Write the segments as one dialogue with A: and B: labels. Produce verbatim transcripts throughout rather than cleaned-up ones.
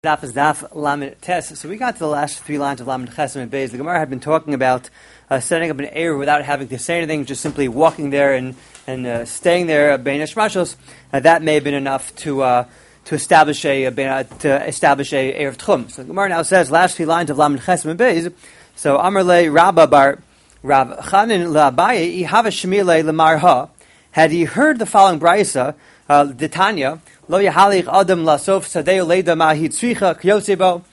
A: Daf is Daf Lamed Tes. So we got to the last three lines of Lamed Ches and Beis. The Gemara had been talking about uh, setting up an Eruv without having to say anything, just simply walking there and and uh, staying there. Bein Hashmashos. Uh, that may have been enough to uh, to establish a, a to establish a Eruv Tchum. So the Gemara now says last three lines of Lamed Ches and Beis. So Amar le Rabba bar Rav Chanan LaAbaye Ihava Shemile LeMarha. Had he heard the following brayso, uh, Ditanya, Lo Yahalich Adam Lasof Sadeo Leda Mahi Tzricha Kyosebo.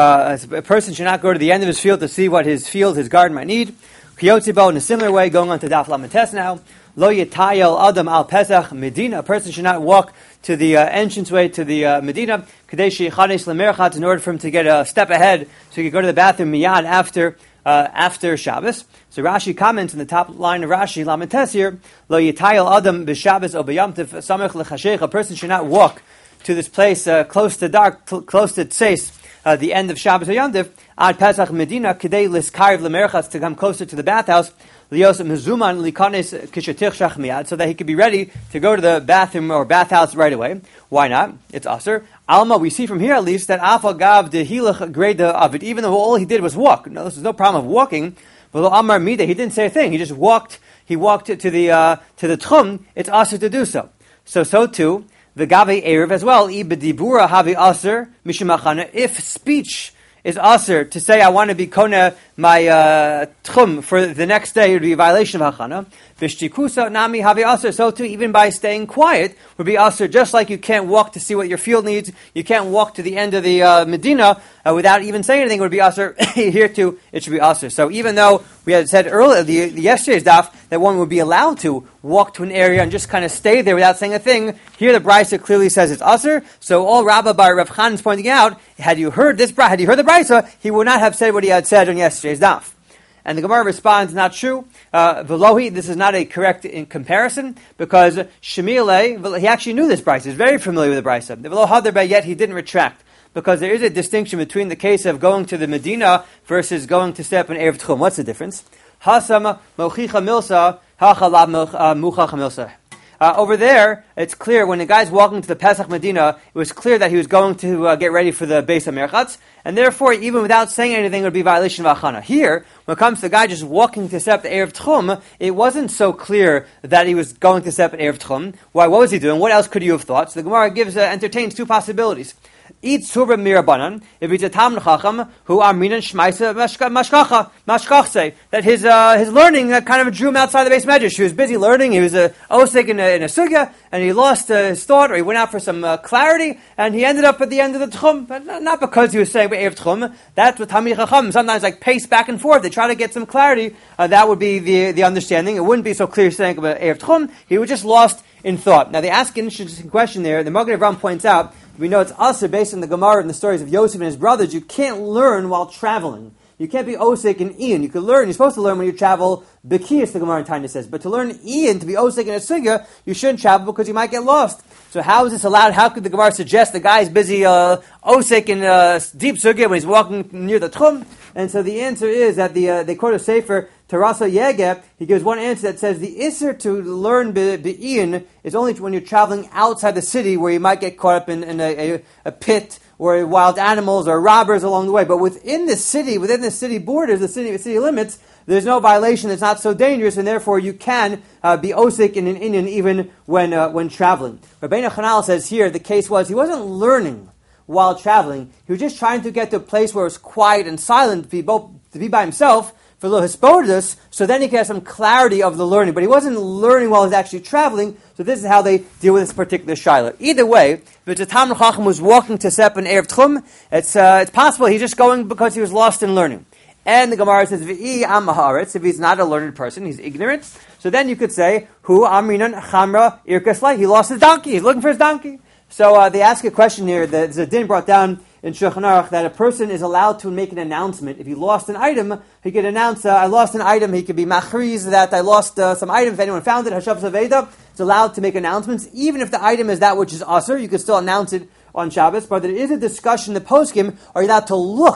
A: A person should not go to the end of his field to see what his field, his garden might need. Kyosebo, in a similar way, going on to Daf Lamed Tes now. Lo Yetayel Adam Al Pesach Medina. A person should not walk to the uh, entranceway to the uh, Medina. Kadeshi Chadesh Lemerchat, in order for him to get a step ahead, so he could go to the bathroom miyad after. Uh, after Shabbos. So Rashi comments in the top line of Rashi, Lamed Tes here, Lo Yitayel Adam b'Shabbos o b'Yom Tov Samech l'Chashech. A person should not walk to this place uh, close to dark, cl- close to Tseis, uh, the end of Shabbos or Yom Tov, Ad Pesach Medina, Kedei l'Skariv l'Merchatz, to come closer to the bathhouse, Lios Mezuman l'Ikanes Kishetich Shach Miyad, so that he could be ready to go to the bathroom or bathhouse right away. Why not? It's Aser. Alma, we see from here at least that Afal Gav de Hilach Greda Avid, even though all he did was walk. No, there's no problem of walking. But Amar Mida, he didn't say a thing. He just walked. He walked to the uh, to the Tchum. It's Aser to do so. So so too the Gavi Erev as well. Ibedibura Havi Aser Mishimachana. If speech is Aser to say I want to be Kona my uh, Tchum for the next day, it would be a violation of Hachana. Vishtikusa Nami Havi Aser. So too, even by staying quiet would be Aser. Just like you can't walk to see what your field needs, you can't walk to the end of the uh, Medina uh, without even saying anything. It would be Aser. Here too, it should be Aser. So even though we had said earlier, the, the yesterday's daf, that one would be allowed to walk to an area and just kind of stay there without saying a thing, here the brayso clearly says it's Aser. So all Rabbah bar Rav Chanan is pointing out, had you heard this, had you heard the brayso, he would not have said what he had said on yesterday's daf. And the Gemara responds, not true. Uh, Velohi, this is not a correct in comparison, because Shemile, he actually knew this brayso. He's very familiar with the brayso. The Velo Hadar, yet he didn't retract. Because there is a distinction between the case of going to the Medina versus going to step in Erev Tchum. What's the difference? Hasam mochicha milsa, hachalab muchacha milsa. Uh, over there, it's clear, when the guy's walking to the Pesach Medina, it was clear that he was going to uh, get ready for the Beis HaMerchatz, and therefore, even without saying anything, it would be a violation of Achana. Here, when it comes to the guy just walking to step the Erev Tchum, it wasn't so clear that he was going to step at Erev Tchum. Why, what was he doing? What else could you have thought? So the Gemara gives, uh, entertains two possibilities. Eat surba mirabanan. If he's a Talmud Chacham who amrinan shmaisa mashkacha mashkachse, that his uh, his learning uh, kind of drew him outside the base medrash. He was busy learning. He was a osik in a, in a sugya, and he lost uh, his thought, or he went out for some uh, clarity, and he ended up at the end of the tchum. But not because he was saying erev tchum. That's what Talmid Chacham sometimes like pace back and forth. They try to get some clarity. Uh, that would be the the understanding. It wouldn't be so clear saying about erev tchum. He was just lost in thought. Now they ask an interesting question there. The Magen Avraham points out. We know it's also based on the Gemara and the stories of Yosef and his brothers. You can't learn while traveling. You can't be osik and Ian. You can learn. You're supposed to learn when you travel. Bekiyas, the Gemara in Tanya says. But to learn Ian, to be osik in a sugya, you shouldn't travel because you might get lost. So how is this allowed? How could the Gemara suggest the guy is busy uh, osik in uh, deep sugya when he's walking near the tchum? And so the answer is that the uh, they quote a sefer Tarasa Yegeb. He gives one answer that says the isser to learn be'in is only when you're traveling outside the city where you might get caught up in, in a, a, a pit or wild animals or robbers along the way. But within the city, within the city borders, the city city limits, there's no violation that's not so dangerous, and therefore you can uh, be osik in an Indian even when uh, when traveling. Rabbeinu Chanal says here the case was he wasn't learning while traveling. He was just trying to get to a place where it was quiet and silent to be both to be by himself for lo hispodus, so then he could have some clarity of the learning. But he wasn't learning while he was actually traveling, so this is how they deal with this particular shaila. Either way, if it's a Talmud Chacham who's walking to Sep and Erev Tchum, it's, uh, it's possible he's just going because he was lost in learning. And the Gemara says, V'i am haaretz, if he's not a learned person, he's ignorant, so then you could say, Hu amrinan chamra irkaslai, he lost his donkey, he's looking for his donkey. So uh, they ask a question here that Zadin brought down in Shulchan Aruch, that a person is allowed to make an announcement. If he lost an item, he could announce, uh, I lost an item. He could be machriz that I lost uh, some item. If anyone found it, Hashav Zaveda, it's allowed to make announcements. Even if the item is that which is asur, you could still announce it on Shabbos. But there is a discussion in the poskim, are you allowed to look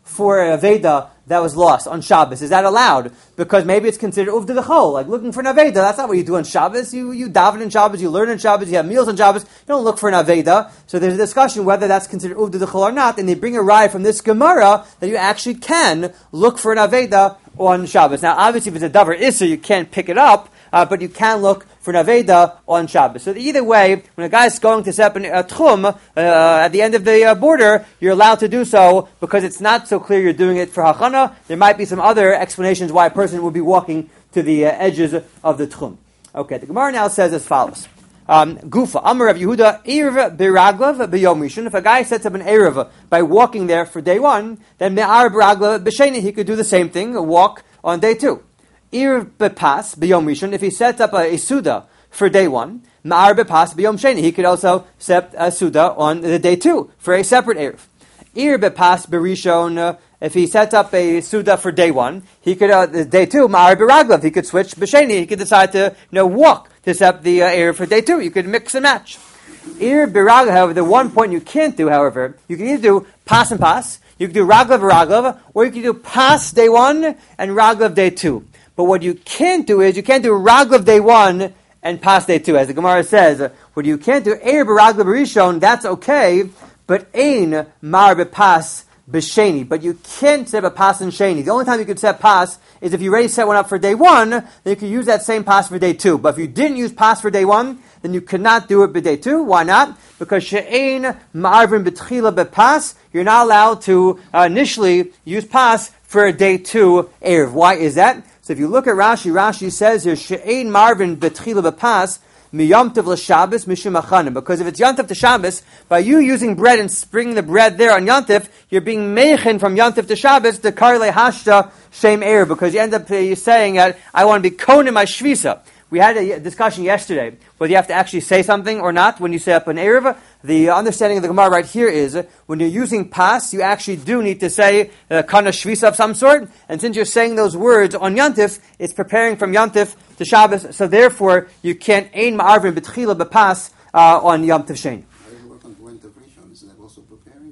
A: for a Aveda that was lost on Shabbos? Is that allowed? Because maybe it's considered uvda d'chol, like looking for an Aveda. That's not what you do on Shabbos. You you daven on Shabbos, you learn on Shabbos, you have meals on Shabbos. You don't look for an Aveda. So there's a discussion whether that's considered uvda d'chol or not, and they bring a raya from this Gemara that you actually can look for an Aveda on Shabbos. Now, obviously, if it's a davar isser, you can't pick it up, uh, but you can look for an Aveda on Shabbos. So either way, when a guy's going to set up a tchum uh, at the end of the uh, border, you're allowed to do so because it's not so clear you're doing it for hachana. There might be some other explanations why a person would be walking to the uh, edges of the tchum. Okay, the Gemara now says as follows. Um, Gufa, Amar Rav Yehuda, Erev Biraglav B'yom Rishon. If a guy sets up an Erev by walking there for day one, then Me'ar Biraglav B'sheni, he could do the same thing, a walk on day two. Erev B'pas B'yom Rishon, if he sets up a, a Suda for day one, Me'ar B'pas B'yom Sheni, he could also set a Suda on the day two for a separate Erev. Erev B'pas B'rishon, uh, if he sets up a Suda for day one, he could, uh, day two, Ma'ar Biraglav, he could switch B'sheni, he could decide to, you know, walk to set up the uh, Erev for day two. You could mix and match. Erev Biraglav, however, the one point you can't do, however, you can either do Pas and Pas, you can do Raglav Raglav, or you can do Pas day one and Raglav day two. But what you can't do is, you can't do Raglav day one and Pas day two. As the Gemara says, what you can't do, Erev Raglav Rishon, that's okay, but Ein Mar B'Pas B'Sheni. But you can't set a Pas and Sheni. The only time you could set Pas is if you already set one up for day one, then you can use that same Pas for day two. But if you didn't use Pas for day one, then you cannot do it for day two. Why not? Because She'ein Ma'arvin B'Tchila B'Pas, you're not allowed to uh, initially use Pas for a day two Erev. Why is that? So if you look at Rashi, Rashi says here, She'ein Marvin B'Tchila B'Pas, Miyamtiv l'Shabbos mishum achanim. Because if it's Yantiv to Shabbos, by you using bread and bringing the bread there on Yantiv, you're being meichin from Yantiv to Shabbos to Karle Hashta Shem Erev, because you end up uh, saying that I want to be kon in my shvisa. We had a discussion yesterday whether you have to actually say something or not when you set up an Erev. The understanding of the Gemara right here is when you're using Pas, you actually do need to say uh, kana shvisa of some sort. And since you're saying those words on Yantif, it's preparing from Yantif to Shabbos. So therefore, you can't ein ma'arvin b'tchila b'pas uh, on Yantif Shein.
B: Isn't that also preparing?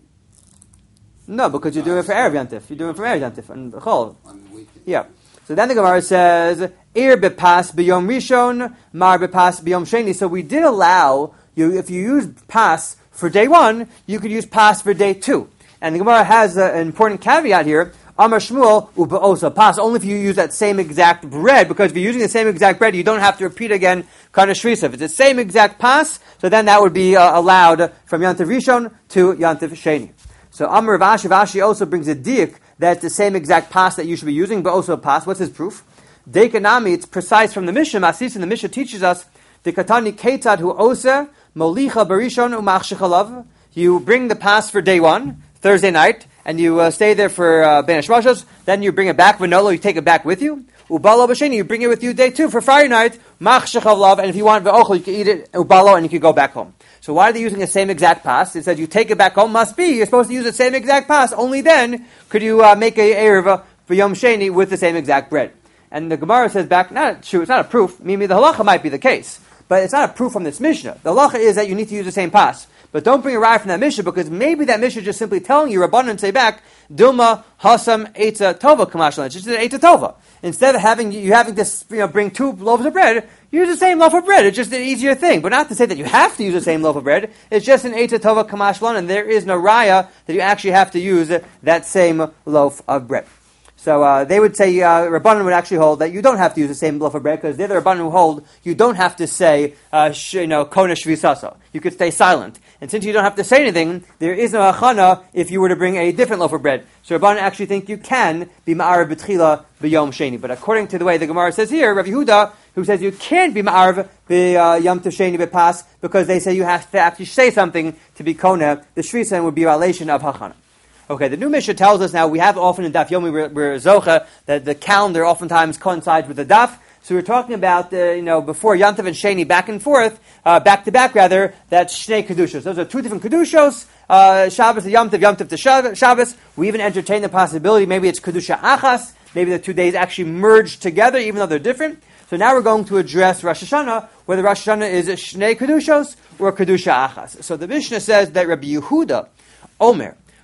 A: No, because you're doing it for Erev Yantif. You're doing it for Erev Yantif and Chol.
B: On the weekend.
A: Yeah. So then the Gemara says, Ir bepas b'yom rishon, mar bepas b'yom sheni. So we did allow you, if you use pas for day one, you could use pas for day two. And the Gemara has a, an important caveat here. Amar Shmuel ubeosa pas, only if you use that same exact bread, because if you're using the same exact bread, you don't have to repeat again kana shrisa. If it's the same exact pas, so then that would be uh, allowed from Yantiv Rishon to Yantiv Sheni. So Amar Rav Ashi, Rashi also brings a diak that's the same exact pas that you should be using, but also a pas. What's his proof? Dekanami, it's precise from the Mishnah. Masis, and the Mishnah teaches us, Dekatani ketad hu oser, molicha barishon umachshechalav. You bring the pas for day one, Thursday night, and you uh, stay there for uh, Ben Hashmashos, then you bring it back, Vanolo, you take it back with you. Ubalo b'sheni, you bring it with you day two for Friday night, machshechalav, and if you want ve'ochel, you can eat it, ubalo, and you can go back home. So why are they using the same exact pas? It says you take it back home, must be, you're supposed to use the same exact pas, only then could you uh, make a Erev for Yom Sheni with the same exact bread. And the Gemara says back, not true, it's not a proof, maybe the halacha might be the case, but it's not a proof from this Mishnah. The halacha is that you need to use the same pas. But don't bring a raya from that Mishnah, because maybe that Mishnah is just simply telling you, Rabbanan say back, Dilma Hasam Eitza Tova Kamashlan. It's just an Eitza Tova. Instead of having you having to you know, bring two loaves of bread, use the same loaf of bread. It's just an easier thing. But not to say that you have to use the same loaf of bread. It's just an Eitza Tova Kamashlan, and there is no raya that you actually have to use that same loaf of bread. So uh, they would say, uh, Rabbanan would actually hold that you don't have to use the same loaf of bread, because they're the Rabbanan who hold you don't have to say, uh, sh- you know, Kona Shvisasa. You could stay silent. And since you don't have to say anything, there is no achana if you were to bring a different loaf of bread. So Rabbanan actually think you can be ma'arv b'tchila b'yom sheni. But according to the way the Gemara says here, Rav Yehuda, who says you can't be ma'arv b'yom sheni b'pas, because they say you have to actually say something to be kona, the shvisa would be a violation of hachana. Okay, the new Mishnah tells us now, we have often in Daf Yomi, we're, we're Zocha, that the calendar oftentimes coincides with the Daf. So we're talking about, uh, you know, before Yantav and Sheni, back and forth, uh, back to back rather, that's Shnei Kedushos. Those are two different Kedushos, uh, Shabbos to Yantav, Yantav to Shabbos. We even entertain the possibility, maybe it's Kedusha Achas, maybe the two days actually merge together, even though they're different. So now we're going to address Rosh Hashanah, whether Rosh Hashanah is a Shnei Kedushos or Kedusha Achas. So the Mishnah says that Rabbi Yehuda, Omer,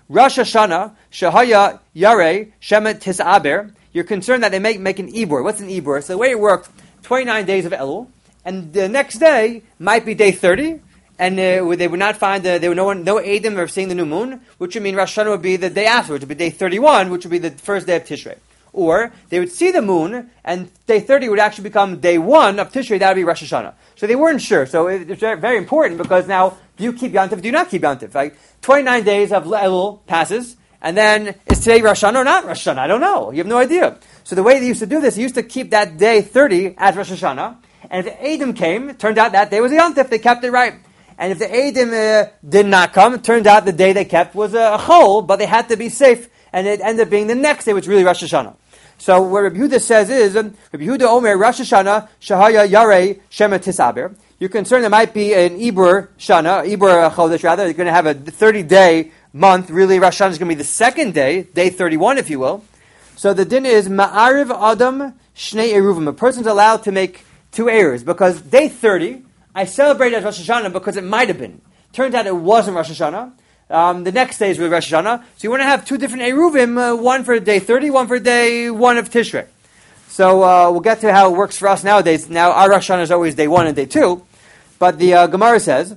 A: Rosh Hashanah, Shahaya Yare Shemet Tisaber. You're concerned that they make, make an Ibur. What's an Ibur? So the way it worked, twenty-nine days of Elul, and the next day might be day thirty, and uh, they would not find, uh, there were no one, no Eidim of seeing the new moon, which would mean Rosh Hashanah would be the day afterwards, it would be day thirty-one, which would be the first day of Tishrei. Or they would see the moon, and day thirty would actually become day one of Tishrei, that would be Rosh Hashanah. So they weren't sure. So it's very important, because now, do you keep Yontif, do you not keep Yontif? Like, twenty-nine days of Elul passes, and then, is today Rosh Hashanah or not Rosh Hashanah? I don't know. You have no idea. So the way they used to do this, they used to keep that day thirty as Rosh Hashanah, and if the Eidim came, it turned out that day was a Yontif, they kept it right. And if the Eidim uh, did not come, it turned out the day they kept was a, a chol, but they had to be safe, and it ended up being the next day, which was really Rosh Hashanah. So what Rabbi Yehuda says is, um, Rabbi Yehuda Omer, Rosh Hashanah, Shahaya Yarei Shema Tisaber. You're concerned there might be an Ibur Shana, Ibur Chodesh rather, you're going to have a thirty-day month, really Rosh Hashanah is going to be the second day, day thirty-one if you will. So the din is, Ma'ariv Adam Shnei Eruvim. A person's allowed to make two errors, because day thirty, I celebrate as Rosh Hashanah because it might have been. Turns out it wasn't Rosh Hashanah. Um, the next day is really Rosh Hashanah. So you want to have two different Eruvim, uh, one for day thirty, one for day one of Tishrei. So uh, we'll get to how it works for us nowadays. Now our Rosh Hashanah is always day one and day two. But the uh, Gemara says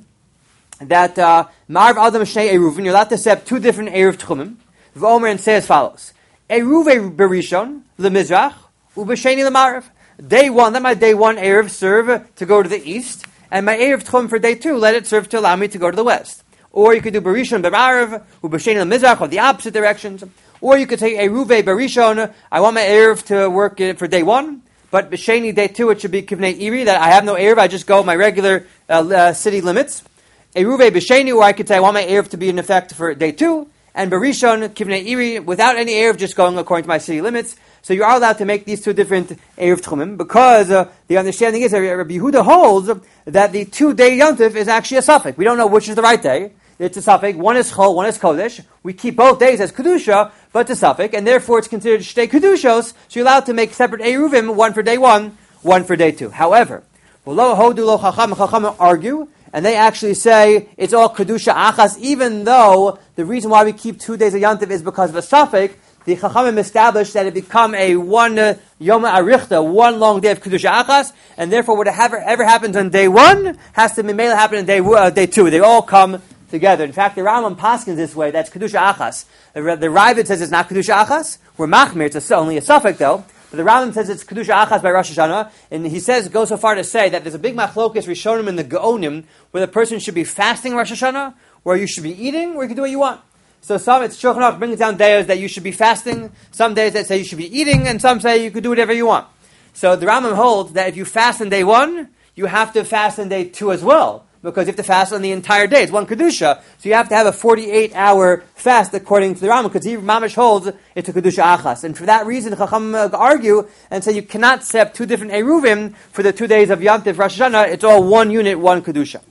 A: that Ma'ariv Adam Shnei Eruvim, you're allowed to set two different Eruv Tchumim. V'omer and say as follows. Eruv Berishon, Lemizrach, Ubesheni Lema'ariv. Day one, let my day one Eruv serve to go to the east, and my Eruv Tchum for day two, let it serve to allow me to go to the west. Or you could do Berishon B'Ma'ariv, Ubesheni Lemizrach, or the opposite directions. Or you could say Eruv Berishon, I want my Eruv to work for day one, but B'Sheni day two, it should be Kivnei Iri, that I have no Eruv, I just go my regular uh, uh, city limits. Eruv B'Sheni, or I could say I want my Eruv to be in effect for day two, and Berishon, Kivnei Iri, without any Eruv, just going according to my city limits. So you are allowed to make these two different Eruv Tchumim, because uh, the understanding is that Rabbi Yehuda holds that the two-day Yontif is actually a suffix. We don't know which is the right day. It's a suffix. One is Chol, one is Kodesh. We keep both days as Kedusha, but it's a suffix, and therefore it's considered Shtei Kedushos, so you're allowed to make separate Eruvim, one for day one, one for day two. However, Lo Hodu Lo Chacham, Chacham argue, and they actually say it's all Kedusha Achas, even though the reason why we keep two days of Yontif is because of a suffix. The Chachamim established that it become a one uh, Yom Arichta, one long day of Kedusha Achas, and therefore whatever ever happens on day one has to be made happen on day uh, day two. They all come together. In fact, the Rambam paskins this way. That's Kedusha Achas. The, the Ravid says it's not Kedusha Achas. We're Machmir. It's a, only a suffix though. But the Rambam says it's Kedusha Achas by Rosh Hashanah, and he says goes so far to say that there's a big machlokes Rishonim in the Gaonim where the person should be fasting Rosh Hashanah, where you should be eating, or you can do what you want. So some, it's Shulchan Aruch brings down days that you should be fasting, some days that say you should be eating, and some say you could do whatever you want. So the Rambam holds that if you fast on day one, you have to fast on day two as well, because you have to fast on the entire day. It's one Kedusha, so you have to have a forty-eight hour fast according to the Rambam, because he Mamish holds it's a Kedusha Achas. And for that reason, Chacham uh, argue and say you cannot set up two different Eruvim for the two days of Yom Tov Rosh Hashanah. It's all one unit, one Kedusha.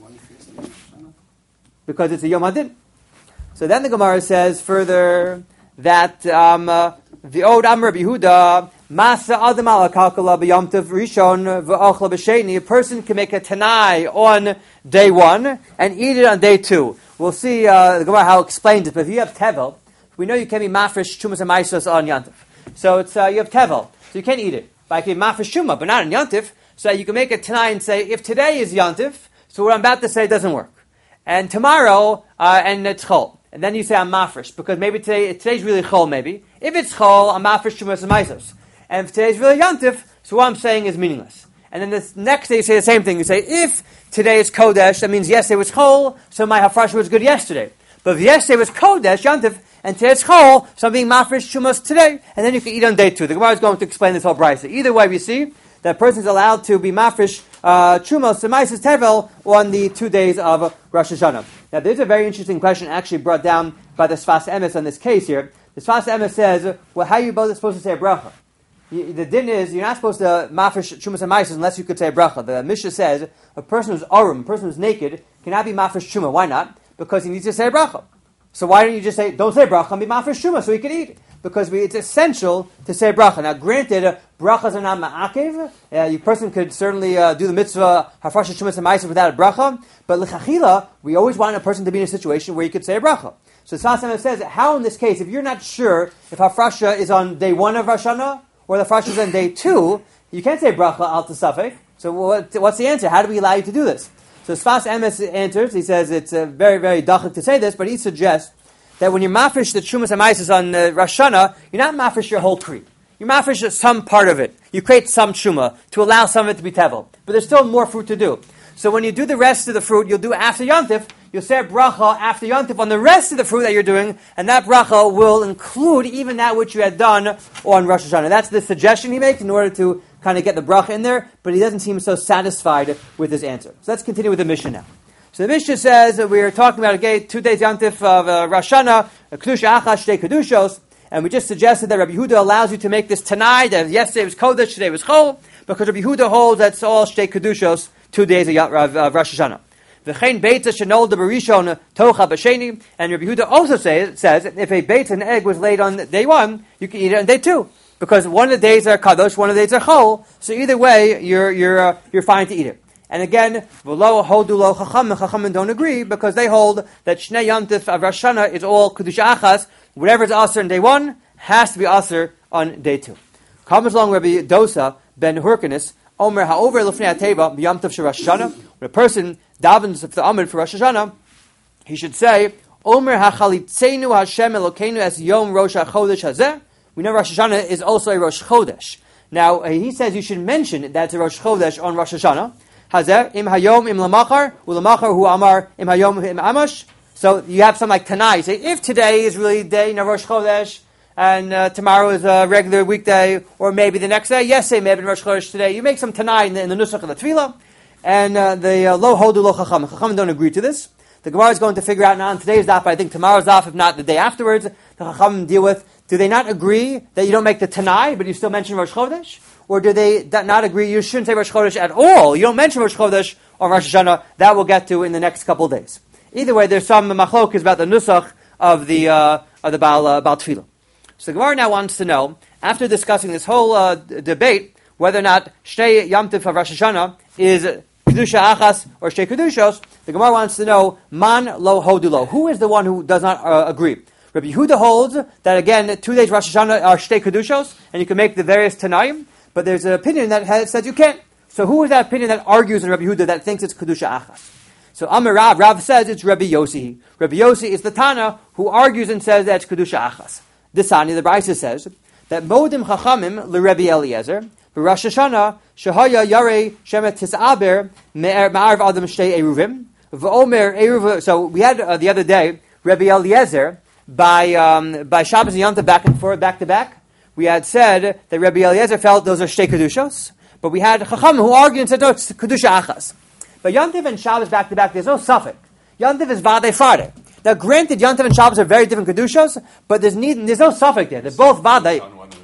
A: Because it's a Yom Hadin. So then the Gemara says further that um, uh, the Od Amar Rabbi Yehuda Masa Adam Ala Kalkala B'Yom Tov Rishon V'Ochla B'Sheni. A person can make a Tanai on day one and eat it on day two. We'll see uh, the Gemara how it explains it. But if you have tevel, we know you can be mafresh chumas and maisos on Yom Tov. So it's uh, you have tevel, so you can't eat it. But I can be mafresh chuma, but not on Yom Tov. So you can make a Tanai and say if today is Yom Tov, so what I'm about to say doesn't work, and tomorrow uh, and it's chol. And then you say, I'm mafresh, because maybe today, today's really chol, maybe. If it's chol, I'm mafresh chumas and maisos. And if today's really yontif, so what I'm saying is meaningless. And then the next day you say the same thing. You say, if today is kodesh, that means yesterday was chol, so my hafresh was good yesterday. But if yesterday was kodesh, yontif, and today's chol, so I'm being mafresh chumas today, and then you can eat on day two. The Gemara is going to explain this whole brisa. Either way, we see that a person is allowed to be mafresh uh, chumos and maisos tevel on the two days of Rosh Hashanah. Now, there's a very interesting question actually brought down by the Sfas Emes on this case here. The Sfas Emes says, well, how are you both supposed to say a bracha? You, the din is, you're not supposed to mafresh chumas and maisos unless you could say a bracha. The Mishnah says, a person who's arum, a person who's naked, cannot be mafresh chuma. Why not? Because he needs to say a bracha. So why don't you just say, don't say bracha, and be mafresh chuma, so he can eat? Because we, it's essential to say bracha. Now, granted, uh, brachas are not ma'akev. Uh, you person could certainly uh, do the mitzvah hafresh chumas and maisos without a bracha. But l'chachila, we always want a person to be in a situation where he could say a bracha. So Sfas Emes says, how in this case, if you're not sure if Hafrasha is on day one of Rosh Hashanah or the Hafrasha is on day two, you can't say bracha al tasafek. So what, what's the answer? How do we allow you to do this? So Sfas Emes answers, he says it's uh, very, very dachik to say this, but he suggests that when you're mafresh the Trumas HaMaisos on uh, Rosh Hashanah, you're not mafresh your whole tree. You're mafresh some part of it. You create some truma to allow some of it to be tevel. But there's still more fruit to do. So when you do the rest of the fruit, you'll do after Yontif, you'll say a bracha after Yontif on the rest of the fruit that you're doing, and that bracha will include even that which you had done on Rosh Hashanah. That's the suggestion he makes in order to kind of get the bracha in there, but he doesn't seem so satisfied with his answer. So let's continue with the Mishnah now. So the Mishnah says that we are talking about again two days Yontif of uh, Rosh Hashanah, Kedusha Achas, Shtei Kedushos, and we just suggested that Rabbi Yehuda allows you to make this Tanai, that yesterday was Kodesh, today was Chol, because Rabbi Yehuda holds that's all Shtei Kedushos, two days of, of, of Rosh Hashanah. V'chein beitza shenol de barishon tocha b'sheni, and Rabbi Yehuda also say, says if a beitza, an egg, was laid on day one, you can eat it on day two, because one of the days are Kadosh, one of the days are Chol, so either way, you're you're uh, you're fine to eat it. And again, v'lo hodu lo chacham, chachamim don't agree, because they hold that Shnei Yontif of Rosh Hashanah is all Kedusha Achas, whatever is Aser on day one has to be Aser on day two. Comes along Rabbi Dosa ben Hurkanis, Omer ha'over lefnei ha'teva b'yamtiv shel Rosh Hashanah. When a person davens the Amid for Rosh Hashanah, he should say, Omer ha'chalitzenu Hashem Elokeinu es yom Rosh HaChodesh hazeh. We know Rosh Hashanah is also a Rosh Chodesh. Now, he says you should mention that it's a Rosh Chodesh on Rosh Hashanah. Hazeh, im hayom im lamachar, ulamachar hu amar im hayom im amash. So you have some like Tanai. You say, if today is really day, you know, Rosh Chodesh, and uh, tomorrow is a regular weekday, or maybe the next day, yes, say maybe Rosh Chodesh today. You make some Tanai in the, in the Nusach of the Tefillah, and uh, the uh, Lo Hodu Lo Chacham. Chacham don't agree to this. The Gemara is going to figure out now on today's daf, I think tomorrow's daf, if not the day afterwards, the Chacham deal with, do they not agree that you don't make the Tanai, but you still mention Rosh Chodesh? Or do they not agree you shouldn't say Rosh Chodesh at all? You don't mention Rosh Chodesh on Rosh Hashanah. That we'll get to in the next couple of days. Either way, there's some machlokes about the nusach of the uh, of the Baal, uh, Baal Tefillah. So the Gemara now wants to know, after discussing this whole uh, d- debate, whether or not Shnei Yamtiv of Rosh Hashanah is Kedusha Achas or Shtei Kedushos, the Gemara wants to know, Man lo hodulo. Who is the one who does not uh, agree? Rabbi Yehuda holds that, again, two days Rosh Hashanah are Shtei Kedushos, and you can make the various Tanaim, but there's an opinion that has, says you can't. So who is that opinion that argues in Rabbi Yehuda that thinks it's Kedusha Achas? So Amar Rav, Rav says it's Rabbi Yossi. Rabbi Yossi is the Tana who argues and says that it's Kedusha Achas. This Ani, the Brisa says, that Modim Chachamim l'Rebbi Eliezer, Rosh Hashanah, Shehaya Yarei Shemet Tisaber, Ma'arv Adam Shtei Eruvim, V'omer Eruv. So we had uh, the other day, Rabbi Eliezer, by um, by Shabbos and Yom Tov back and forth, back to back, we had said that Rabbi Eliezer felt those are Shtei Kedushos, but we had Chachamim who argued and said, no, it's Kedusha Achas. But Yom Tov and Shabbos back to back, there's no suffix. Yom Tov is Vadei Friday. Now, granted, Yom Tov and Shabbos are very different Kedushos, but there's need, there's no suffix there. They're both Vadei.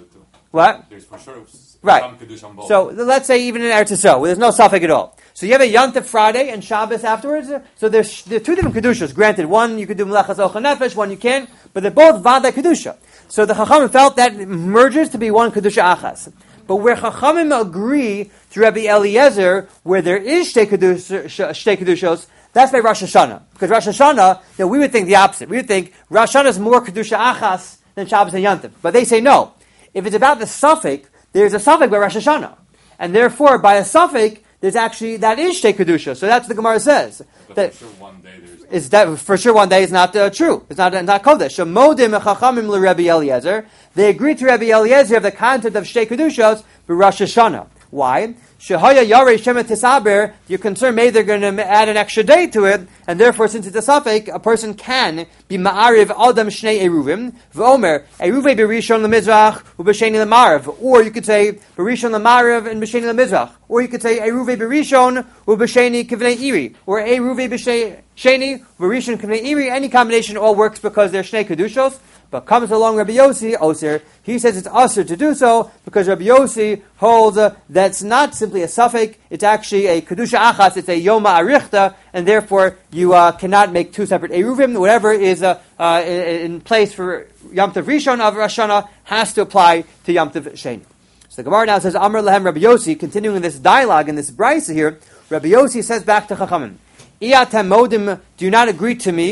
A: What?
C: There's for sure
A: right.
C: some Kedusha on both.
A: So let's say even in Eretz Yisrael, where there's no suffix at all. So you have a Yom Tov Friday and Shabbos afterwards. So there's there are two different Kedushas. Granted, one you could do Melechas Ochel Nefesh, one you can't, but they're both Vadei Kedusha. So the Chachamim felt that merges to be one Kedusha Achas. But where Chachamim agree to Rabbi Eliezer, where there is Shtei Kedushos, that's by Rosh Hashanah. Because Rosh Hashanah, you know, we would think the opposite. We would think Rosh Hashanah is more Kedusha Achas than Shabbos and Yom Tov. But they say no. If it's about the suffix, there's a suffix by Rosh Hashanah. And therefore, by a suffix, there's actually, that is Shtei Kedusha. So that's what the Gemara says.
C: But
A: that
C: for sure one day there's...
A: Is that, for sure one day is not uh, true. It's not, not Kodesh. So Modim Chachamim l'Rebbi Eliezer. They agree to Rabbi Eliezer of the content of Shtei Kedushos for Rosh Hashanah. Why? Shehaya Yarei Shemet Tisaber, you're concerned maybe they're going to add an extra day to it, and therefore, since it's a suffix, a person can be Ma'ariv Adam Shnei Eruvim, V'omer, Eruvei Berishon L'Mizrach, U'B'Sheni L'Marav, or you could say Berishon L'Marav and B'Sheni L'Mizrach, or you could say Eruvei Berishon, U'B'Sheni Kivnei Iri, or Eruvei B'Sheni, Berishon Kivnei Iri, any combination all works because they're Shnei Kedushos. But comes along Rabbi Yossi, Osir, he says it's Osir to do so, because Rabbi Yossi holds uh, that's not simply a suffix, it's actually a Kedusha Achas, it's a Yoma Arichta, and therefore you uh, cannot make two separate Eruvim. Whatever is uh, uh, in, in place for Yom Tov Rishon of Rosh Hashanah has to apply to Yom Tov Sheni. So the Gemara now says, Amar Lahem Rabbi Yossi, continuing this dialogue in this brisa here, Rabbi Yossi says back to Chachamim, Iyatem Modim, do you not agree to me?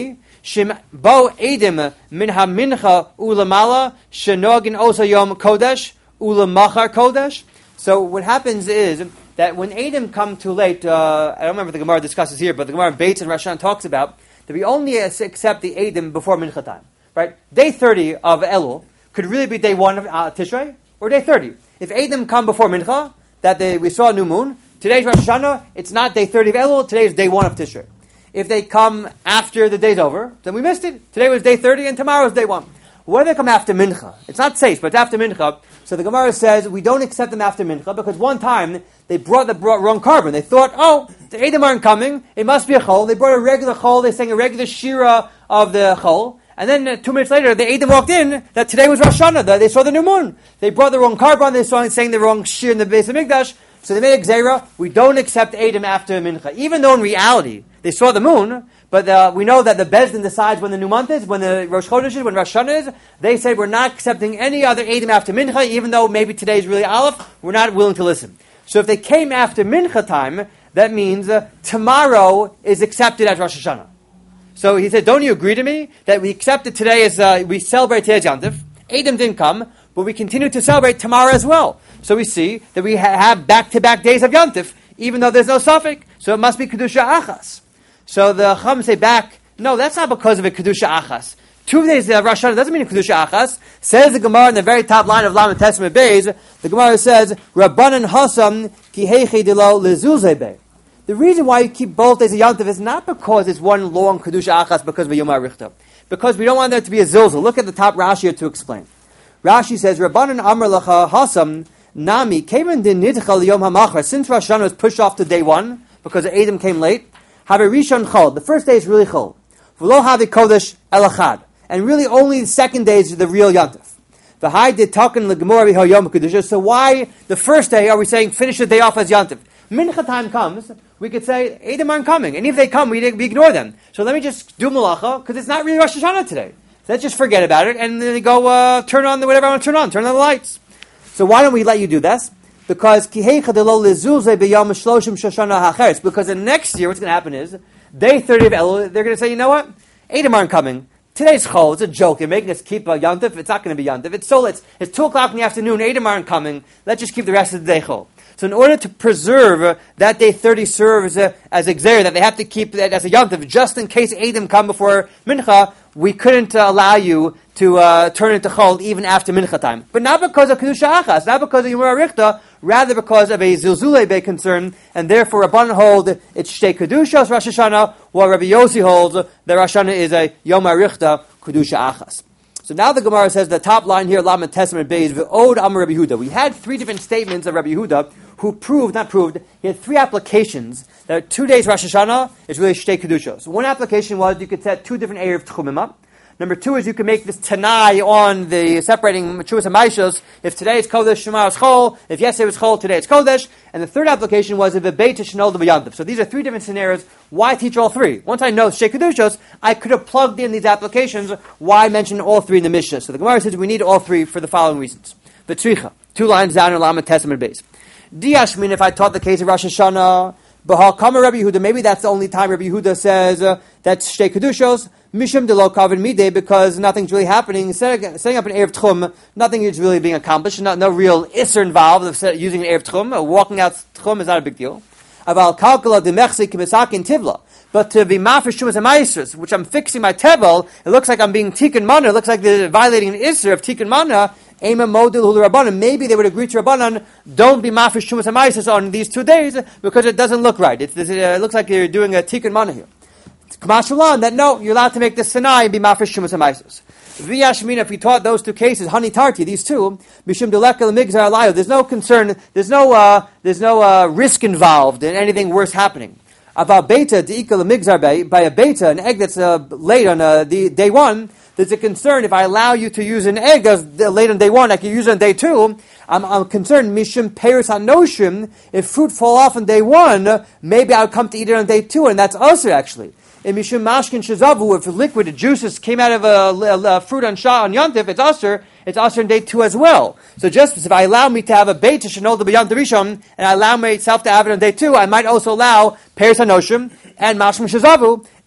A: Shim bo edim min ha-mincha ulamala shenogin osa yom kodesh ulamachar kodesh. So what happens is that when Edom come too late, uh, I don't remember if the Gemara discusses here, but the Gemara in Beitz and Rosh Hashanah talks about that we only accept the Edom before Mincha time. Right? Day thirty of Elul could really be day one of uh, Tishrei, or day thirty. If Edom come before Mincha, that they, we saw a new moon, today's Rosh Hashanah, it's not day thirty of Elul, today is day one of Tishrei. If they come after the day's over, then we missed it. Today was day thirty and tomorrow is day one. Whether they come after Mincha, it's not safe, but it's after Mincha. So the Gemara says we don't accept them after Mincha because one time they brought the brought wrong carbon. They thought, oh, the Edom aren't coming, it must be a chol. They brought a regular chol, they sang a regular shira of the chol. And then uh, two minutes later, the Edom walked in that today was Rosh Hashanah. They saw the new moon. They brought the wrong carbon, they saw saying the wrong shir in the base of Mikdash. So they made a gzeira. We don't accept Edom after Mincha. Even though in reality, they saw the moon, but uh, we know that the Bezdin decides when the new month is, when the Rosh Chodesh is, when Rosh Hashanah is. They say we're not accepting any other Edom after Mincha, even though maybe today is really Aleph. We're not willing to listen. So if they came after Mincha time, that means uh, tomorrow is accepted as Rosh Hashanah. So he said, don't you agree to me that we accept it today as, uh, we celebrate today's Yom Tov. Edom didn't come, but we continue to celebrate tomorrow as well. So we see that we ha- have back-to-back days of Yom Tov, even though there's no suffix. So it must be Kedusha Achas. So the Chacham say back, no, that's not because of a Kedusha Achas. Two days of Rosh Hashanah doesn't mean a Kedusha Achas. Says the Gemara in the very top line of Lamed Testament Beis, the Gemara says, Rabbanan Hasam ki heichi dilo lezuzei bey. The reason why you keep both days of Yom Tov is not because it's one long Kedusha Achas because of Yom HaRichta. Because we don't want there to be a zilzal. Look at the top Rashi here to explain. Rashi says, Rabbanan Amar Lacha Hasam Nami Kevan Din Nidchal Yom HaMachar. Since Rosh Hashanah was pushed off to day one because Edom came late, have a Rishon Chol. The first day is really Chol. V'lo Havi Kodesh Elachad. And really only the second day is the real Yom Tov. V'hai did Taken L'Gemor V'ho Yom HaKedusha. So why the first day are we saying finish the day off as Yom Tov? Mincha time comes, we could say, Edom aren't coming. And if they come, we, we ignore them. So let me just do Malacha, because it's not really Rosh Hashanah today. So let's just forget about it, and then they go, uh, turn on the whatever I want to turn on, turn on the lights. So why don't we let you do this? Because because the next year, what's going to happen is, day thirty of Elul, they're going to say, you know what? Edom aren't coming. Today's Chol, it's a joke. You're making us keep a Yom Tov. It's not going to be Yom Tov. It's so it's, it's two o'clock in the afternoon, Edom aren't coming. Let's just keep the rest of the day Chol. So in order to preserve uh, that day thirty serves uh, as a gzer, that they have to keep that as a Yom Tov, just in case Edom come before Mincha, we couldn't uh, allow you to uh, turn into Chol even after Mincha time. But not because of Kedusha Achas, not because of Yom HaRichta, rather because of a Zilzulei Bey concern, and therefore Rabban hold it's Shtei Kedushas Rosh Hashanah, while Rabbi Yossi holds that Rosh Hashanah is a Yom HaRichta Kedusha Achas. So now the Gemara says the top line here, Lamed Testament Beis, V'od Amar Rabbi Yehuda. We had three different statements of Rabbi Yehuda who proved, not proved, he had three applications that two days Rosh Hashanah is really Shtei Kedusha. So one application was you could set two different Erev Tchumim up. Number two is you can make this Tanai on the separating Machuas and Maishos. If today is Kodesh, tomorrow is Chol. If yesterday was Chol, today it's Kodesh. And the third application was if a Beit Shnol the B'Yantiv. So these are three different scenarios. Why teach all three? Once I know Shtei Kedushos, I could have plugged in these applications. Why mention all three in the Mishnah? So the Gemara says we need all three for the following reasons. The Tzricha, two lines down in Lamed Testament Beis. Diashmin, if I taught the case of Rosh Hashanah, B'ha Kama Rabbi Yehuda, maybe that's the only time Rabbi Yehuda says uh, that's Shtei Kedushos, Mishum Delo Kavin Midei, because nothing's really happening. Setting, setting up an Erev Tchum, nothing is really being accomplished, not, no real Isser involved of set, using an Erev Tchum. Uh, walking out Tchum is not a big deal. Aval Kalkala Demechsi Kimisaki and Tivla. But to be Mafresh Shumas and Maestros, which I'm fixing my Tebel, it looks like I'm being Tikkun Mana, it looks like they're violating an Isser of Tikkun Mana. Maybe they would agree to Rabbanan, don't be mafresh shumas and maasros on these two days because it doesn't look right. It's, it looks like you're doing a tikkun mana here. K'mashulan, that no, you're allowed to make the Sinai and be mafresh shumas and maasros. V'yashmina, if we taught those two cases, hani tarti, these two, mishum deleka l'migzar alayo, there's no concern, there's no, uh, there's no uh, risk involved in anything worse happening. About beta deika l'migzar bay, by a beta, an egg that's uh, laid on uh, the day one. There's a concern if I allow you to use an egg late on day one, I can use it on day two. I'm, I'm concerned, mishum peiros hanoshim, if fruit fall off on day one, maybe I'll come to eat it on day two, and that's also actually. In mishum mashkin shazavu, if liquid juices came out of a, a, a fruit on shah on yontif, it's usher. It's usher on day two as well. So just if I allow me to have a beit to shenol the b'yam rishon, and I allow myself to have it on day two, I might also allow peiros hanoshim and mashkin shazavu.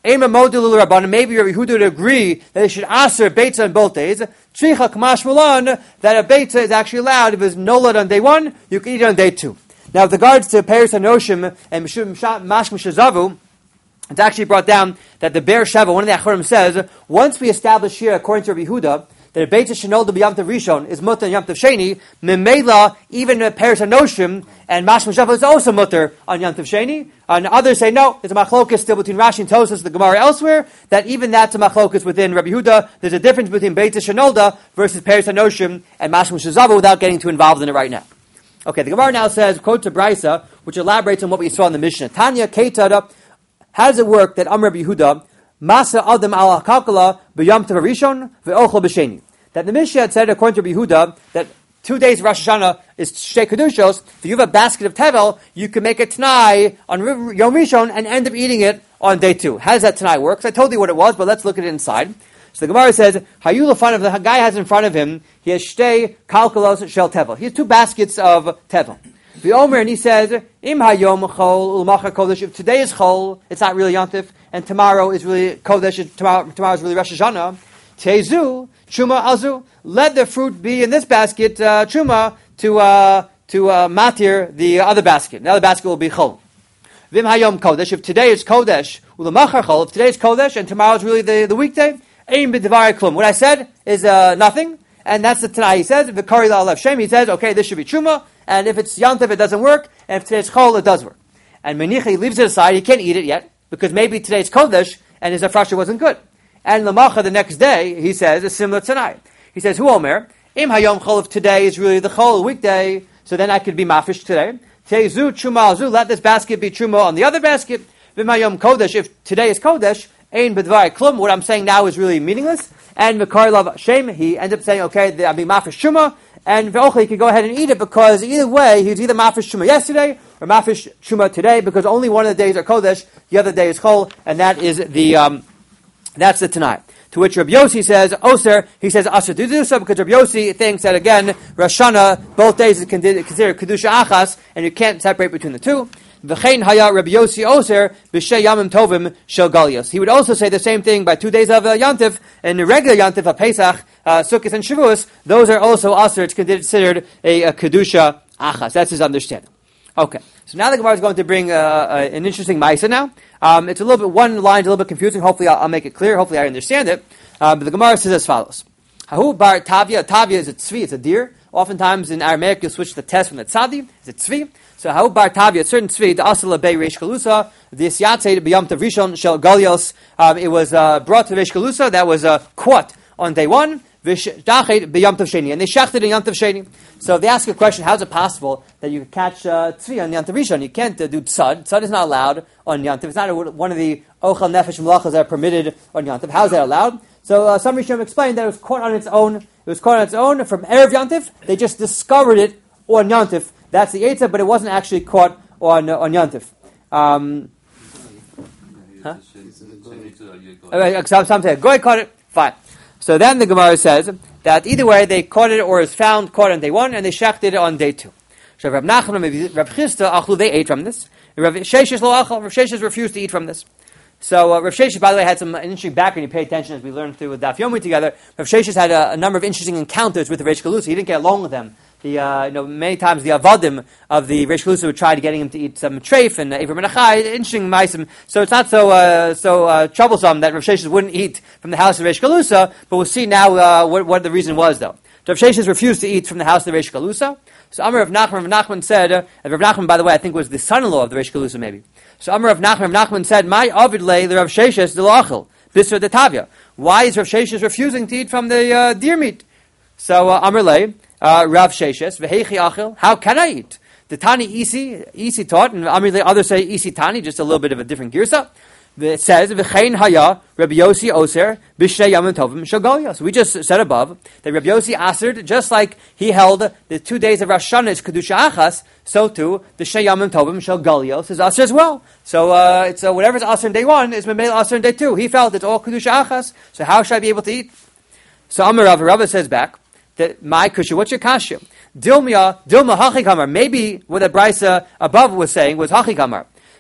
A: Maybe Rabbi Yehuda would agree that they should aser beitza on both days. Tzricha k'mash mulan, that a beitza is actually allowed. If it's nolad on day one, you can eat it on day two. Now, with regards to Peres HaNoshim and Mishum Mashma Shazavu, it's actually brought down that the Be'er Sheva, one of the Achorim, says, once we establish here, according to Rabbi Yehuda, that a Beitza Shenolda B'Yam Tov Rishon is mutter on Yom Tov Sheni, Memela, even Peres HaNoshim and Mashma Shazavu is also mutter on Yom Tov Sheni. And others say, no, there's a machlokus still between Rashi and Tosas, the Gemara elsewhere, that even that's a machlokus within Rabbi Yehuda. There's a difference between Beitza Shenolda versus Peres HaNoshim and Mashma Shazavu without getting too involved in it right now. Okay, the Gemara now says, quote to Brisa, which elaborates on what we saw in the Mishnah. Tanya Ketada, how does it work that Amr Rabbi Yehuda, Masa Adam al Kalkala, B'Yam Tov Rishon, Ve'ochel B'Sheni? That the Mishnah had said, according to Rabbi Yehuda, that two days of Rosh Hashanah is Shtei Kedushos. If you have a basket of Tevel, you can make a Tanai on Yom Rishon and end up eating it on day two. How does that Tanai work? So I told you what it was, but let's look at it inside. So the Gemara says, Hayu lefan of the guy has in front of him, he has Shtei Kalkalos Shel Tevel. He has two baskets of Tevel. The Omer, and he says, Im hayom chol ulmachar kodesh. If today is chol, it's not really Yom Tov, and tomorrow is really kodesh. Tomorrow, tomorrow is really Rosh Hashanah. Tezu chuma azu. Let the fruit be in this basket uh, chuma to uh, to uh, matir the other basket. The other basket will be chol. Vim hayom kodesh. If today is kodesh ulmachar chol. If today is kodesh and tomorrow is really the, the weekday, ein b'devar klum. What I said is uh, nothing, and that's the Tanai. He says v'kari la'alev shem. He says, okay, this should be chuma. And if it's Yom Tov, it doesn't work. And if today's Chol, it does work. And Menicha, he leaves it aside. He can't eat it yet, because maybe today's Kodesh, and his Afrasha wasn't good. And Lamacha, the next day, he says, is similar tonight. He says, Hu Omer, Im Hayom Chol, if today is really the Chol, weekday, so then I could be Mafish today. Tezu Chuma Azu, let this basket be Chuma on the other basket. Vim Hayom Kodesh, if today is Kodesh, Ein B'dvar Klum, what I'm saying now is really meaningless. And V'kar Lav Shem, he ends up saying, okay, I'm being Mafish Chuma, and Ve'ochel, he could go ahead and eat it, because either way, he was either Mafish Chuma yesterday, or Mafish Chuma today, because only one of the days are Kodesh, the other day is Chol, and that is the, um, that's the Tanai. To which Rabbi Yossi says, Oser, he says, Asher to do so, because Rabbi Yossi thinks that again, Rosh Hashanah, both days is considered Kedusha Achas, and you can't separate between the two. V'chein haya Rabbi Yossi Oser b'shei yamim tovim shel Galios. He would also say the same thing by two days of uh, Yantif, and the regular Yantif of Pesach, uh, Sukkot and Shavuos, those are also Aser. It's considered a, a Kedusha Achas. That's his understanding. Okay, so now the Gemara is going to bring uh, uh, an interesting Maisa now. Um, it's a little bit, one line is a little bit confusing. Hopefully I'll, I'll make it clear. Hopefully I understand it. Uh, but the Gemara says as follows. Hahu bar Tavia. Tavia is a tzvi, it's a deer. Oftentimes in Aramaic you'll switch the test from the tzadi. It's a tzvi. So hahu bar Tavia, a certain tzvi, the asala bei reish galusa, the isyatzei b'yam tav rishon shel Galios. Um, it was uh, brought to reish galusa, that was uh, caught on day one. V'shdachet b'yam tav sheni, and they shachted in yam tav sheni. So if they ask a question, how is it possible that you can catch uh, tzvi on Yom Tov Rishon? You can't uh, do tzad. Tzad is not allowed on Yom Tov. It's not a, one of the ochel nefesh melachas that are permitted on Yom Tov. How is that allowed? So uh, some Rishonim explained that it was caught on its own. It was caught on its own from Erev Yom Tov. They just discovered it on Yom Tov. That's the Eitzah, but it wasn't actually caught on uh, on Yom Tov. Um, huh? Some say Goy caught it. Fine. So then the Gemara says that either way they caught it or is found caught on day one and they shechted it on day two. So Rav Nachman and Rav Chisda achlu, they ate from this. Rav Sheshes lo achal, Rav Sheshes refused to eat from this. So uh, Rav Sheshes, by the way, had some interesting background. You pay attention as we learned through Daf Yomi together. Rav Sheshes had a, a number of interesting encounters with the Reish Galusa. He didn't get along with them. The uh, you know many times the avadim of the Reish Galusa would try to getting him to eat some treif and Avram and Achai. Interesting ma'asim. So it's not so uh, so uh, troublesome that Rav Sheshes wouldn't eat from the house of Reish Galusa. But we'll see now uh, what, what the reason was, though. So Rav Sheshes refused to eat from the house of the Reish Galusa. So Amar Rav Nachman, Rav Nachman said, uh, Rav Nachman, by the way, I think was the son-in-law of the Reish Galusa, maybe. So Amar Rav Nachman, Rav Nachman said, "My avid lay the Rav Sheshes the lachel bisur de tavia." Why is Rav Sheshes refusing to eat from the uh, deer meat? So uh, Amar lay. Uh, Rav Sheshes, v'heichi achil, how can I eat? The Tani Isi, Isi taught, and the others say Isi Tani, just a little bit of a different girsa. It says, v'chein haya, Rabbi Yossi oser, b'shnei yamim tovim shel Galios. So we just said above, that Rabbi Yossi asered, just like he held the two days of Rosh Hashanah is Kedusha Achas, so too, the shnei yamim tovim shel Galios is aser as well. So, uh, it's, uh, whatever's aser in day one is memel aser in day two. He felt it's all Kedusha Achas, so how should I be able to eat? So Amar Rav, Rav says back, that my kusha, what's your kasha? Dilma, Dilma hachikamar. Maybe what the brisa above was saying was hachikamar.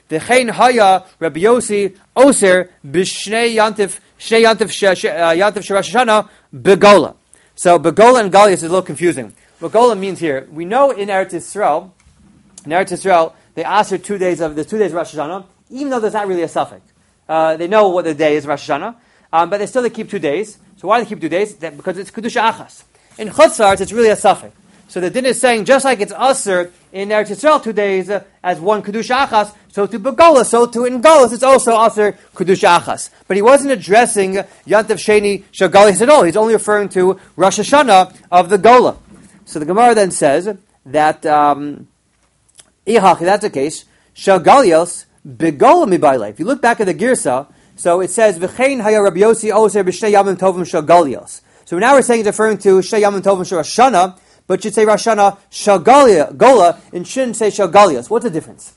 A: V'chein haya Rabbi Yossi oser b'shnei yantif shnei yantif sh- sh- uh, yantif sh- Rosh Hashanah begola. So begola and Galias is a little confusing. What begola means here, we know in Eretz Yisrael, in Eretz Yisrael, they ask for two days of the two days of Rosh Hashanah, even though there's not really a suffix. Uh, they know what the day is, Rosh Hashanah, um, but they still they keep two days. So why do they keep two days? That, because it's Kedusha Achas. In Chutz La'aretz, it's really a suffix. So the din is saying, just like it's Aser in Eretz Yisrael two days uh, as one Kedusha Achas, so to Begola, so to in Golas, it's also Aser Kedusha Achas. But he wasn't addressing Yantav Sheni Shagalis at all. He's only referring to Rosh Hashanah of the Gola. So the Gemara then says that, um, Ihachi, that's the case, Shagalios Begola Mibaile. If you look back at the Girsa, so it says, V'chein haya Rabbi Yossi oser b'shnei yamim tovim Shagalios. So now we're saying it's referring to Shnei Yamim Tovim Shel Rosh Hashanah, but should say Rosh Hashanah Shagalia, Gola, and shouldn't say Shagalios. What's the difference?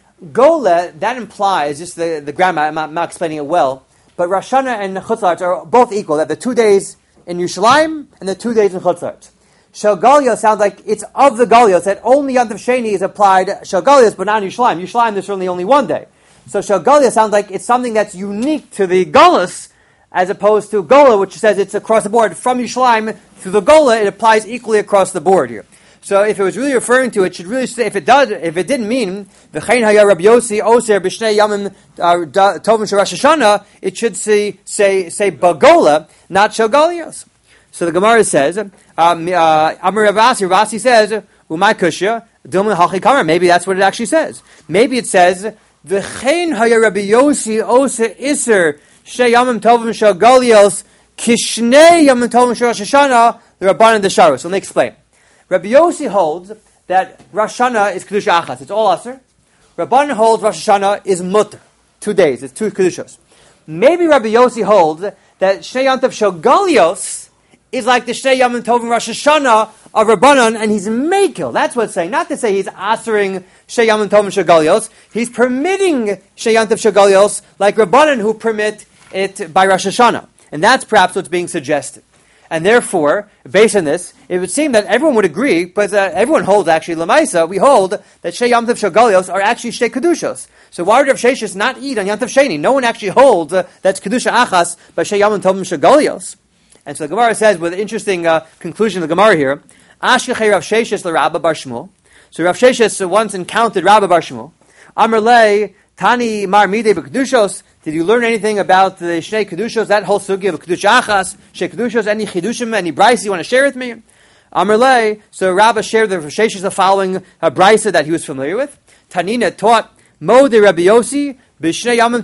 A: Gola, that implies, just the, the grammar, I'm not, I'm not explaining it well, but Rosh Hashanah and Chutz La'aretz are both equal. That the two days in Yerushalayim and the two days in Chutz La'aretz. Shagalios sounds like it's of the Galios, that only Yantav Sheni is applied Shagalios, but not in Yerushalayim. Yerushalayim, there's certainly only one day. So Shagalios sounds like it's something that's unique to the Golas, as opposed to Gola, which says it's across the board. From Yerushalayim to the Gola, it applies equally across the board here. So if it was really referring to, it should really say, if it does, if it didn't mean, V'chein haya Rabbi Yossi oser b'shnei yamim tovim shel Rosh Hashanah, it should say, say, say Bagola, not Shagalios. So the Gemara says, um, uh, Amar Ravasi, Ravasi says, Umay kushya, Dilma hachi kamar. Maybe that's what it actually says. Maybe it says, V'chein haya Rabbi Yossi oser iser Shnei Yamim Tovim Shel Galios Kishnei Yamim Tovim Shel Rosh Hashanah the Rabbanan Desharu. So let me explain. Rabbi Yossi holds that Rosh Hashanah is Kedusha Achas. It's all Aser. Rabbanan holds Rosh Hashanah is Mutter. Two days. It's two Kedushos. Maybe Rabbi Yossi holds that Shnei Yantav Shel Galios is like the Shnei Yamim Tovim Rosh Hashanah of Rabbanan, and he's Mekel. That's what it's saying. Not to say he's Asering Shnei Yamim Tovim Shel Galios. He's permitting Shnei Yantav Shel Galios like Rabbanan who permit it by Rosh Hashanah. And that's perhaps what's being suggested. And therefore, based on this, it would seem that everyone would agree, but uh, everyone holds actually, Lamaisa, we hold that Shnei Yom Tov Shel Galios are actually Shnei Kedushos. So why would Rav Sheshes not eat on Yom Tov Sheni? No one actually holds uh, that's Kedusha Achas by Shnei Yom Tov Shel Galios. And so the Gemara says, with an interesting uh, conclusion of the Gemara here, Ashkechei Rav Sheshes l'Rabba Bar Shmuel. So Rav Sheshes once encountered Rabba Bar Shmuel. Amar lei, Tani Mar Midei B'Kedushos. Did you learn anything about the Shnei Kedushos, that whole sugi of Kedusha Achas, Shnei Kedushos, any Chidushim, any Brisa you want to share with me? Amar lei, so Rabba shared the Rav Sheshes the following uh, Brisa that he was familiar with. Tanina taught Mo de Rabbi Yossi, B'Shnei Yamim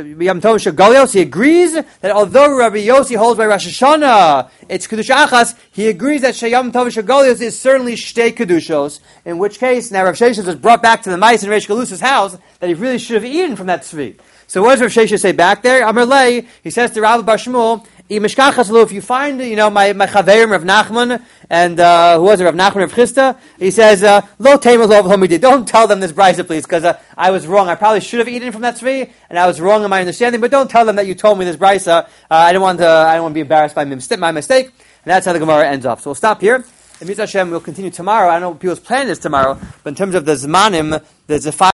A: Tov Shel Galios. He agrees that although Rabbi Yossi holds by Rosh Hashanah, it's Kedusha Achas, he agrees that Shnei Yamim Tov Shel Galios is certainly Shtei Kedushos, in which case, now Rav Sheshes was brought back to the mice in Reish Galus's house, that he really should have eaten from that tzvi. So what does Rav Sheshes say back there? Amar lei, he says to Rabbi Bar Shmuel, if you find, you know, my, my Chaverim, Rav Nachman, and, uh, who was it, Rav Nachman, Rav Chisda, he says, uh, Lo Teimah Lo V'Homidi, don't tell them this brisa, please, because, uh, I was wrong. I probably should have eaten from that tzvi, and I was wrong in my understanding, but don't tell them that you told me this brisa. Uh, I don't want to, I don't want to be embarrassed by my mistake, and that's how the Gemara ends up. So we'll stop here. And Mitzvah Hashem, we'll continue tomorrow. I don't know what people's plan is tomorrow, but in terms of the Zmanim, there's a five